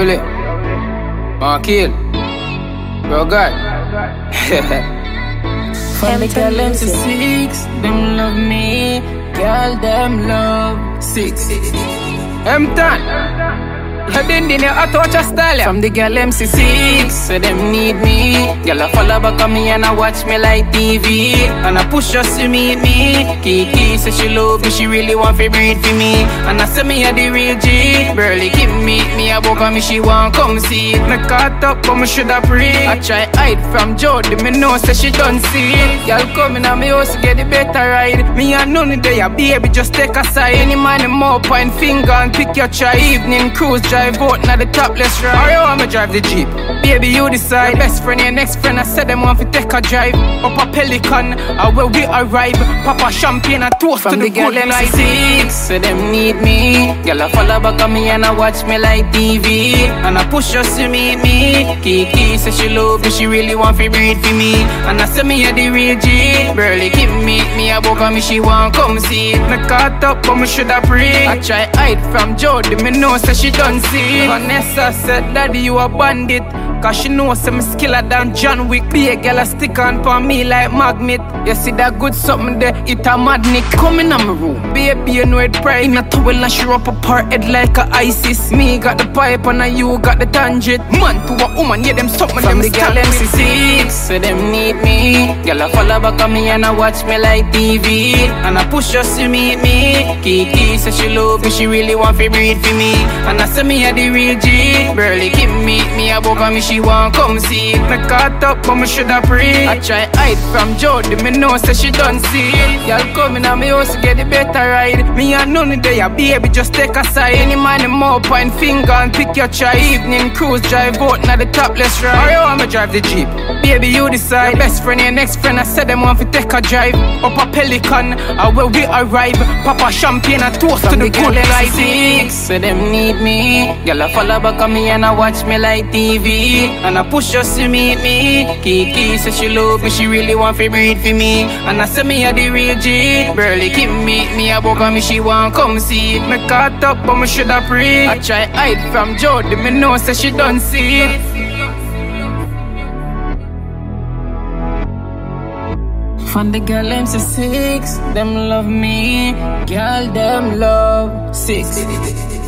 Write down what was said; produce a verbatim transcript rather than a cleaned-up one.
Willie, Markil, bro God. From the girl them to six, them love me, girl them love six. M-Tan. I didn't need a touch of style. From the girl M C six, so them need me. Girl I follow back on me and I watch me like T V. And I push us to meet me. Kiki say she love me, she really want to breathe for me. And I say me a the real G. Burley keep meet me, I book on me, she want come see. Me caught up, but me shoulda pray. I try hide from Jody, me know say she done see. Girl coming at me house to get the better ride. Me and none of they baby just take a side. Any man them more point finger and pick your try. Evening cruise drive out now the topless ride. Or you want me drive the Jeep? Baby you decide. Your best friend, your next friend, I said them want to take a drive. Up a Pelican, uh, where we arrive. Papa champagne and toast from to the, the girl good M life. six, so them need me. Girl I follow back on me and I watch me like T V. And I push us to meet me. Kiki say she love me, she really want to breathe for me. And I say me a the real G. Burley keep meet me, I book on me, she want come see. Me caught up, but me shoulda pray. I try hide from Jody, me know say she done see. Vanessa said, Daddy, you a bandit. Cause she knows I'm skiller than John Wick. Be a girl a stick on for me like magnet. You see that good something there, it a magnet. Come in my room, baby, you know it pride. In a towel and she rub up her head like a ISIS. Me got the pipe and you got the tangent. Man to a woman, yeah, them something from them the girl M C six, so them need me. Girl I follow back on me and I watch me like T V. And I push us to meet me. Kiki say she love me, she really want to breathe for me. And I say me a the real G. Burley keep meet me, I book on me, she want come see. Me caught up, but me shoulda pray. I try hide from Jody, me know say she done see. Y'all coming at me house to get the better ride. Me and none of they a baby just take a side. Any man them more point finger and pick your try. Evening cruise drive out now the topless ride. Or you want me drive the Jeep? Baby you decide. Your best friend, your next friend, I said them want to take a drive. Up a Pelican, uh, where we arrive. Papa champagne and toast from to the, the good life. Six, so them need me. Girl I follow back on me and I watch me like T V. And I push us to meet me. Kiki say she love me, she really want to breathe for me. And I say me a the real G. Burley keep meet me, I book on me, she want come see. Me caught up, but me shoulda pray. I try hide from Jody, me know say she done see. From the girl M C six, them love me. Girl them love six.